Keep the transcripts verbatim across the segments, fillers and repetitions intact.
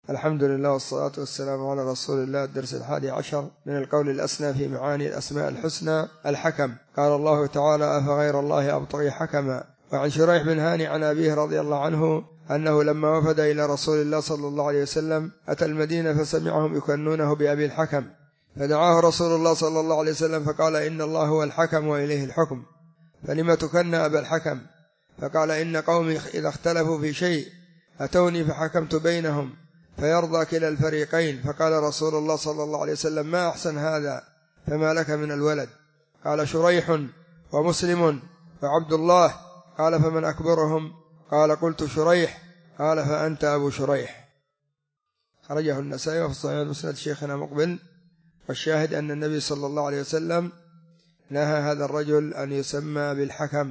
الحمد لله والصلاة والسلام على رسول الله. الدرس الحادي عشر من القول الأسنى في معاني الأسماء الحسنى. الحكم. قال الله تعالى: أفغير الله أبتغي حكما. وعن شريح بن هاني عن أبيه رضي الله عنه أنه لما وفد إلى رسول الله صلى الله عليه وسلم أتى المدينة فسمعهم يكنونه بأبي الحكم، فدعاه رسول الله صلى الله عليه وسلم فقال: إن الله هو الحكم وإليه الحكم، فلم تكن أبا الحكم؟ فقال: إن قومي إذا اختلفوا في شيء أتوني فحكمت بينهم فيرضى كلا الفريقين. فقال رسول الله صلى الله عليه وسلم: ما أحسن هذا، فما لك من الولد؟ قال: شريح ومسلم وعبد الله. قال: فمن أكبرهم؟ قال: قلت شريح. قال: فأنت أبو شريح. خرجه النسائي وفي الصحيح المسند شيخنا مقبل. والشاهد أن النبي صلى الله عليه وسلم نهى هذا الرجل أن يسمى بالحكم.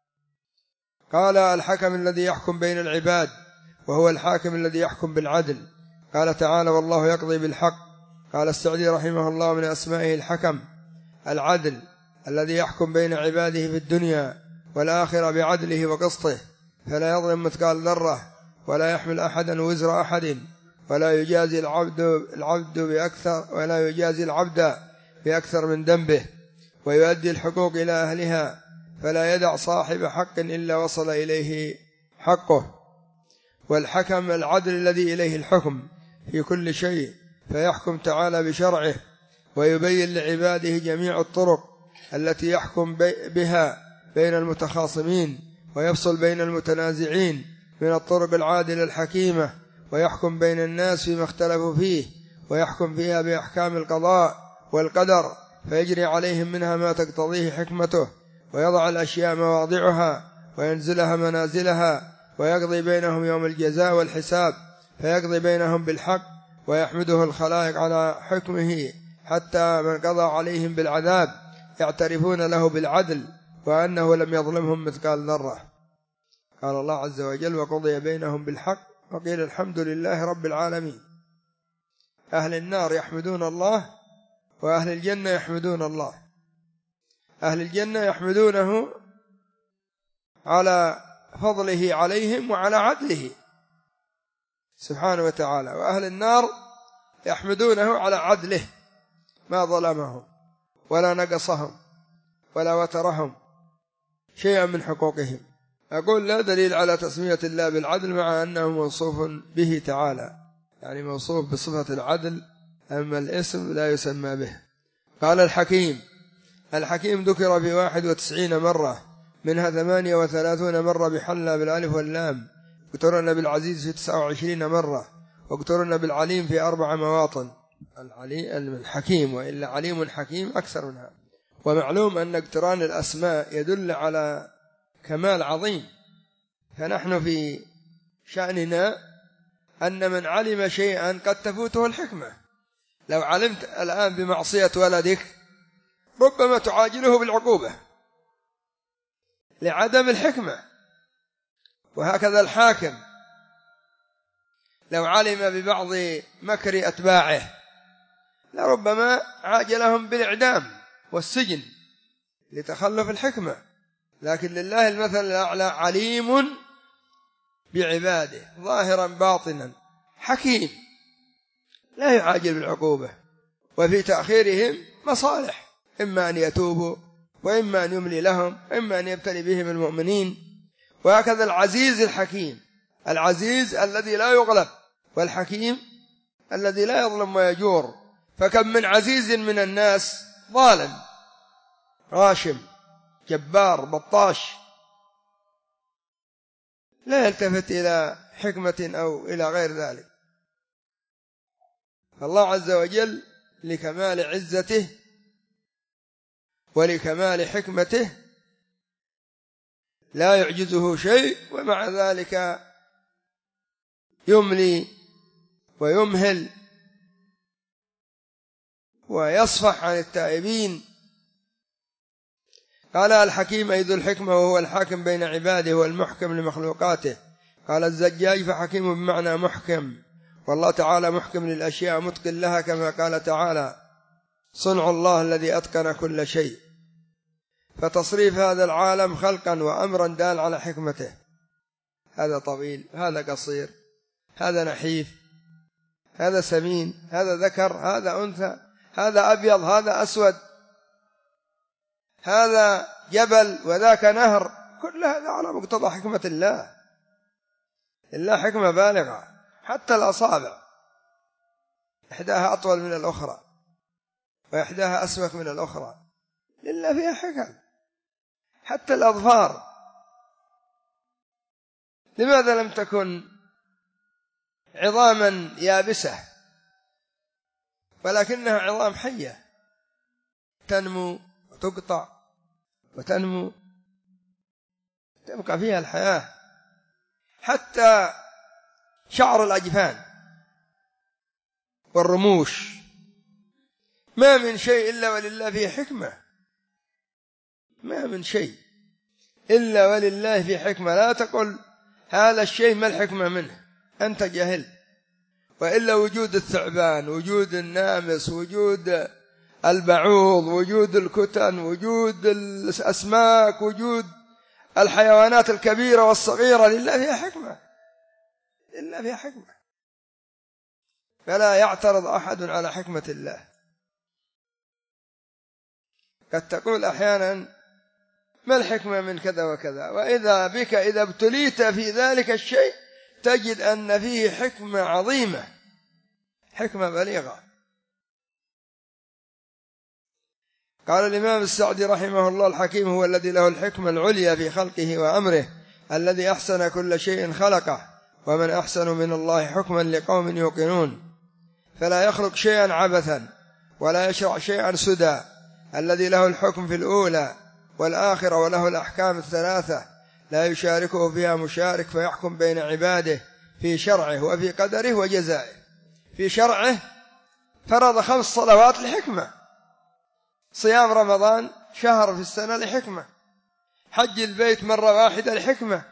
قال: الحكم الذي يحكم بين العباد، وهو الحاكم الذي يحكم بالعدل. قال تعالى: والله يقضي بالحق. قال السعدي رحمه الله: من أسمائه الحكم العدل الذي يحكم بين عباده في الدنيا والآخرة بعدله وقسطه، فلا يظلم مثقال ذرة، ولا يحمل أحدا وزر أحد، ولا يجازي العبد العبد بأكثر ولا يجازي العبد بأكثر من ذنبه، ويؤدي الحقوق إلى أهلها، فلا يدع صاحب حق إلا وصل إليه حقه. والحكم العدل الذي إليه الحكم في كل شيء، فيحكم تعالى بشرعه، ويبين لعباده جميع الطرق التي يحكم بها بين المتخاصمين، ويفصل بين المتنازعين من الطرق العادلة الحكيمة، ويحكم بين الناس فيما اختلفوا فيه، ويحكم فيها بأحكام القضاء والقدر، فيجري عليهم منها ما تقتضيه حكمته، ويضع الأشياء مواضعها وينزلها منازلها، ويقضي بينهم يوم الجزاء والحساب، فيقضي بينهم بالحق، ويحمده الخلائق على حكمه، حتى من قضى عليهم بالعذاب يعترفون له بالعدل وأنه لم يظلمهم مثقال ذرة. قال الله عز وجل: وقضي بينهم بالحق وقيل الحمد لله رب العالمين. أهل النار يحمدون الله، وأهل الجنة يحمدون الله. أهل الجنة يحمدونه على فضله عليهم وعلى عدله سبحانه وتعالى، وأهل النار يحمدونه على عدله، ما ظلمهم ولا نقصهم ولا وترهم شيئا من حقوقهم. أقول: لا دليل على تسمية الله بالعدل مع أنه موصوف به تعالى، يعني موصوف بصفة العدل، أما الاسم لا يسمى به. قال: الحكيم. الحكيم ذكر في واحد وتسعين مرة، منها ثمانية وثلاثون مرة بحلى بالألف واللام، واقترن بالعزيز في تسعة وعشرين مرة، واقترن بالعليم في أربع مواطن. الحكيم وإلا عليم حكيم أكثر منها. ومعلوم أن اقتران الأسماء يدل على كمال عظيم، فنحن في شأننا أن من علم شيئا قد تفوته الحكمة. لو علمت الآن بمعصية ولدك ربما تعاجله بالعقوبة لعدم الحكمة. وهكذا الحاكم لو علم ببعض مكر أتباعه لربما عاجلهم بالإعدام والسجن لتخلف الحكمة. لكن لله المثل الأعلى، عليم بعباده ظاهرا باطنا، حكيم لا يعاجل بالعقوبة. وفي تأخيرهم مصالح، إما أن يتوبوا، وإما أن يملي لهم، إما أن يبتلي بهم المؤمنين. وهكذا العزيز الحكيم، العزيز الذي لا يغلب، والحكيم الذي لا يظلم ويجور. فكم من عزيز من الناس ظالم غاشم جبار بطاش لا يلتفت إلى حكمة أو إلى غير ذلك. فالله عز وجل لكمال عزته ولكمال حكمته لا يعجزه شيء، ومع ذلك يملي ويمهل ويصفح عن التائبين. قال: الحكيم أي ذو الحكمة، وهو الحاكم بين عباده والمحكم لمخلوقاته. قال الزجاج: فحكيم بمعنى محكم، والله تعالى محكم للأشياء متقن لها، كما قال تعالى: صنع الله الذي أتقن كل شيء. فتصريف هذا العالم خلقا وأمرا دال على حكمته. هذا طويل، هذا قصير، هذا نحيف، هذا سمين، هذا ذكر، هذا أنثى، هذا أبيض، هذا أسود، هذا جبل وذاك نهر، كل هذا على مقتضى حكمة الله. إلا حكمة بالغة، حتى الأصابع إحداها أطول من الأخرى وإحداها أسمك من الأخرى، لله فيها حكم. حتى الأظفار لماذا لم تكن عظاما يابسة ولكنها عظام حية تنمو وتقطع وتنمو، تبقى فيها الحياة. حتى شعر الأجفان والرموش ما من شيء إلا ولله فيه حكمة، ما من شيء إلا ولله فيه حكمة. لا تقل هذا الشيء ما الحكمة منه، أنت جاهل. وإلا وجود الثعبان، وجود النامس، وجود البعوض، وجود الكتن، وجود الأسماك، وجود الحيوانات الكبيرة والصغيرة، لله فيها حكمة، لله فيها حكمة. فلا يعترض أحد على حكمة الله. قد تقول أحيانا ما الحكمة من كذا وكذا، وإذا بك إذا ابتليت في ذلك الشيء تجد أن فيه حكمة عظيمة، حكمة بليغة. قال الإمام السعدي رحمه الله: الحكيم هو الذي له الحكمة العليا في خلقه وأمره، الذي أحسن كل شيء خلقه، ومن أحسن من الله حكما لقوم يوقنون. فلا يخلق شيئا عبثا ولا يشرع شيئا سدى، الذي له الحكم في الأولى والآخرة وله الأحكام الثلاثة، لا يشاركه فيها مشارك، فيحكم بين عباده في شرعه وفي قدره وجزائه. في شرعه فرض خمس صلوات لحكمة، صيام رمضان شهر في السنة لحكمة، حج البيت مرة واحدة لحكمة.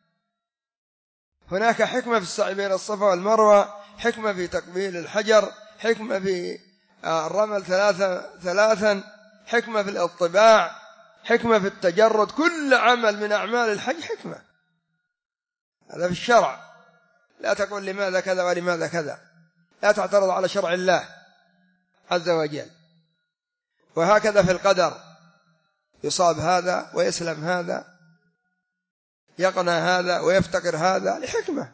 هناك حكمة في السعي بين الصفا والمروة، حكمة في تقبيل الحجر، حكمة في الرمل ثلاثة ثلاثا، حكمة في الاطباع، حكمة في التجرد. كل عمل من أعمال الحج حكمة، هذا في الشرع. لا تقول لماذا كذا ولماذا كذا، لا تعترض على شرع الله عز وجل. وهكذا في القدر، يصاب هذا ويسلم هذا، يقنى هذا ويفتقر هذا لحكمة.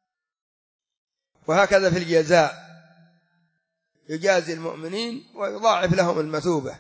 وهكذا في الجزاء، يجازي المؤمنين ويضاعف لهم المثوبة.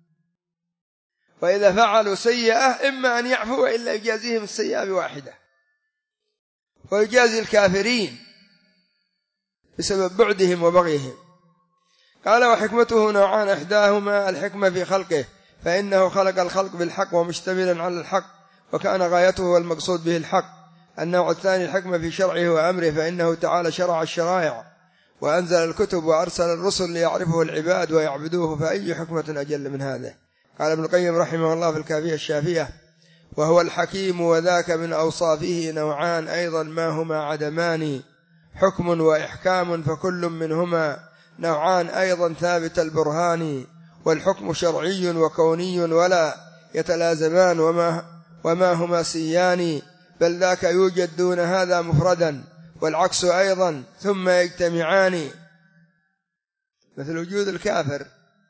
وإذا فعلوا سيئة إما أن يعفو وإلا يجازيهم السيئة بواحدة، ويجازي الكافرين بسبب بعدهم وبغيهم. قال: وحكمته نوعان، إحداهما الحكمة في خلقه، فإنه خلق الخلق بالحق ومشتملا على الحق، وكان غايته والمقصود به الحق. النوع الثاني الحكمة في شرعه وأمره، فإنه تعالى شرع الشرائع وأنزل الكتب وأرسل الرسل ليعرفه العباد ويعبدوه، فأي حكمة أجل من هذا. قال ابن القيم رحمه الله في الكافية الشافية: وهو الحكيم، وذاك من أوصافه نوعان أيضا ما هما عدمان، حكم وإحكام، فكل منهما نوعان أيضا ثابت البرهان. والحكم شرعي وكوني ولا يتلازمان، وما, وما هما سيان، بل ذاك يوجد دون هذا مفردا، والعكس أيضا ثم يجتمعان. مثل وجود الكافر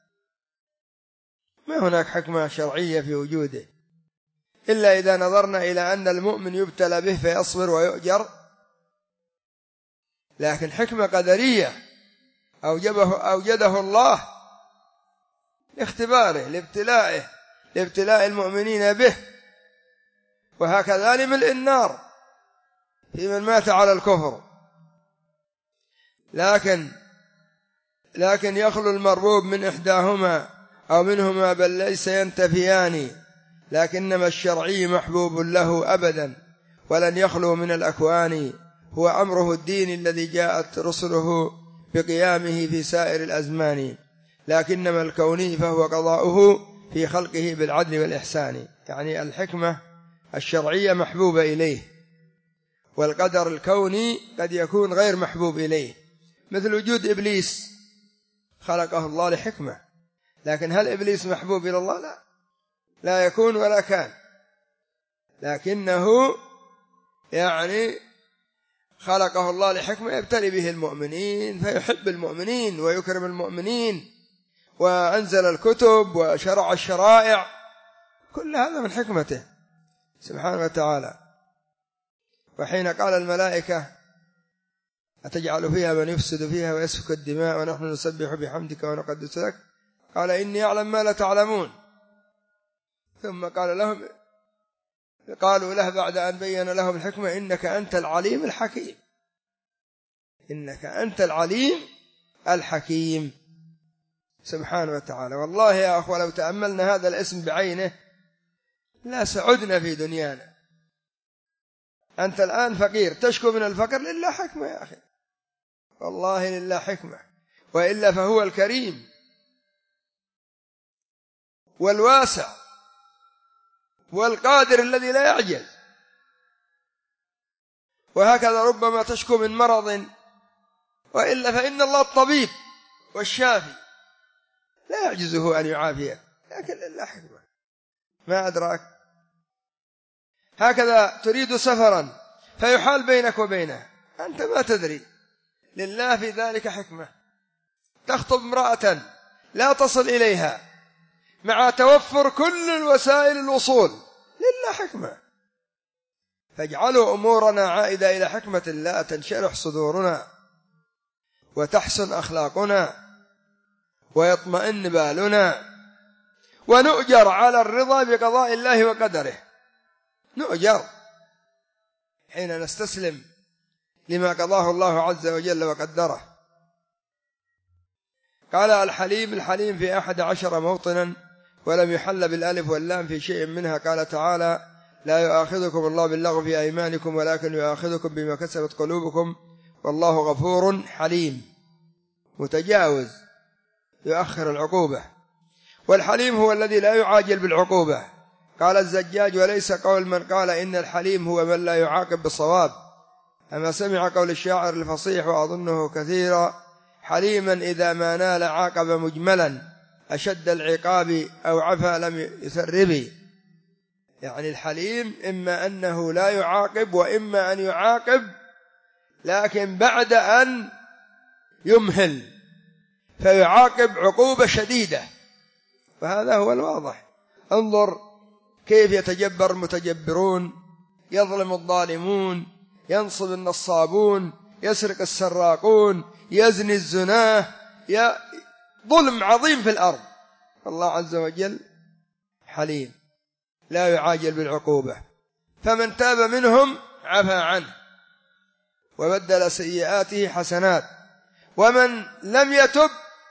ما هناك حكمة شرعية في وجوده، إلا إذا نظرنا إلى أن المؤمن يبتلى به فيصبر ويؤجر، لكن حكمة قدرية أوجبه أوجده الله لاختباره لابتلائه لابتلاء المؤمنين به. وهكذا لملء النار في من مات على الكفر. لكن لكن يخلو المربوب من إحداهما أو منهما، بل ليس ينتفيان، لكنما الشرعي محبوب له أبدا ولن يخلو من الأكوان. هو أمره الدين الذي جاءت رسله بقيامه في سائر الأزمان، لكنما الكوني فهو قضاؤه في خلقه بالعدل والإحسان. يعني الحكمة الشرعية محبوبة إليه، والقدر الكوني قد يكون غير محبوب إليه. مثل وجود إبليس، خلقه الله لحكمة، لكن هل إبليس محبوب إلى الله؟ لا، لا يكون ولا كان، لكنه يعني خلقه الله لحكمة يبتلي به المؤمنين فيحب المؤمنين ويكرم المؤمنين، وأنزل الكتب وشرع الشرائع، كل هذا من حكمته سبحانه وتعالى. وحين قال الملائكة أتجعل فيها من يفسد فيها ويسفك الدماء ونحن نسبح بحمدك ونقدس لك، قال إني أعلم ما لا تعلمون. ثم قال لهم قالوا له بعد أن بين لهم الحكمة إنك أنت العليم الحكيم، إنك أنت العليم الحكيم سبحانه وتعالى. والله يا أخوة لو تأملنا هذا الاسم بعينه لا سعدنا في دنيانا. أنت الآن فقير تشكو من الفقر، لله حكمة يا أخي، والله لله حكمة، وإلا فهو الكريم والواسع والقادر الذي لا يعجز. وهكذا ربما تشكو من مرض، وإلا فإن الله الطبيب والشافي لا يعجزه أن يعافيك، لكن لله حكمة ما أدراك. هكذا تريد سفرا فيحال بينك وبينه أنت ما تدري، لله في ذلك حكمة. تخطب امرأة لا تصل إليها مع توفر كل الوسائل الوصول، لله حكمة. فاجعلوا أمورنا عائدة إلى حكمة الله تنشرح صدورنا وتحسن أخلاقنا ويطمئن بالنا، ونؤجر على الرضا بقضاء الله وقدره، نؤجر حين نستسلم لما قضاه الله عز وجل وقدره. قال الحليم، الحليم في أحد عشر موطنا ولم يحل بالألف واللام في شيء منها. قال تعالى لا يؤاخذكم الله باللغو في أيمانكم ولكن يؤاخذكم بما كسبت قلوبكم والله غفور حليم، متجاوز يؤخر العقوبة. والحليم هو الذي لا يعاجل بالعقوبة. قال الزجاج وليس قول من قال إن الحليم هو من لا يعاقب بالصواب، أما سمع قول الشاعر الفصيح وأظنه كثيرا حليما إذا ما نال عاقب مجملا أشد العقاب أو عفا لم يثرب. يعني الحليم إما أنه لا يعاقب وإما أن يعاقب لكن بعد أن يمهل فيعاقب عقوبة شديدة، وهذا هو الواضح. انظر كيف يتجبر المتجبرون، يظلم الظالمون، ينصب النصابون، يسرق السراقون، يزني الزناه، ظلم عظيم في الأرض. الله عز وجل حليم لا يعاجل بالعقوبة، فمن تاب منهم عفى عنه وبدل سيئاته حسنات، ومن لم يتب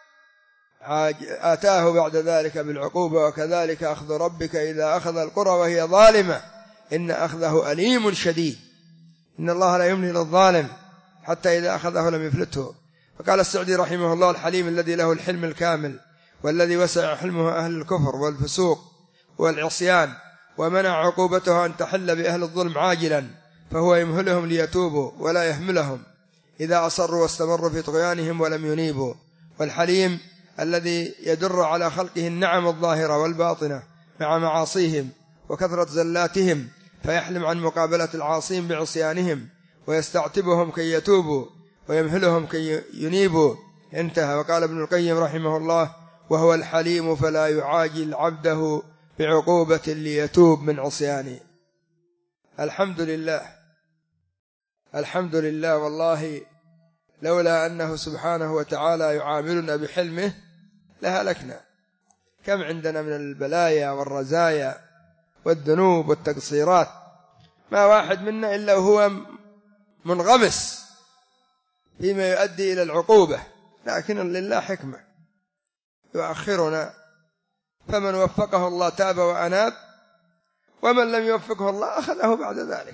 آتاه بعد ذلك بالعقوبة. وكذلك أخذ ربك إذا أخذ القرى وهي ظالمة إن أخذه أليم شديد، إن الله لا يملي للظالم حتى إذا أخذه لم يفلته. فقال السعدي رحمه الله الحليم الذي له الحلم الكامل والذي وسع حلمه أهل الكفر والفسوق والعصيان ومنع عقوبته أن تحل بأهل الظلم عاجلا، فهو يمهلهم ليتوبوا ولا يحملهم إذا أصروا واستمروا في طغيانهم ولم ينيبوا. والحليم الذي يدر على خلقه النعم الظاهرة والباطنة مع معاصيهم وكثرة زلاتهم، فيحلم عن مقابلة العاصين بعصيانهم ويستعتبهم كي يتوبوا ويمهلهم كي ينيبوا. انتهى. وقال ابن القيم رحمه الله وهو الحليم فلا يعاجل عبده بعقوبة ليتوب من عصيانه. الحمد لله، الحمد لله. والله لولا أنه سبحانه وتعالى يعاملنا بحلمه لهلكنا. كم عندنا من البلايا والرزايا والذنوب والتقصيرات، ما واحد منا إلا وهو منغمس فيما يؤدي إلى العقوبة، لكن لله حكمة يؤخرنا، فمن وفقه الله تاب وأناب، ومن لم يوفقه الله أخذه بعد ذلك.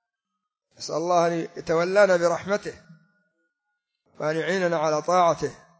نسأل الله أن يتولانا برحمته وأن يعيننا على طاعته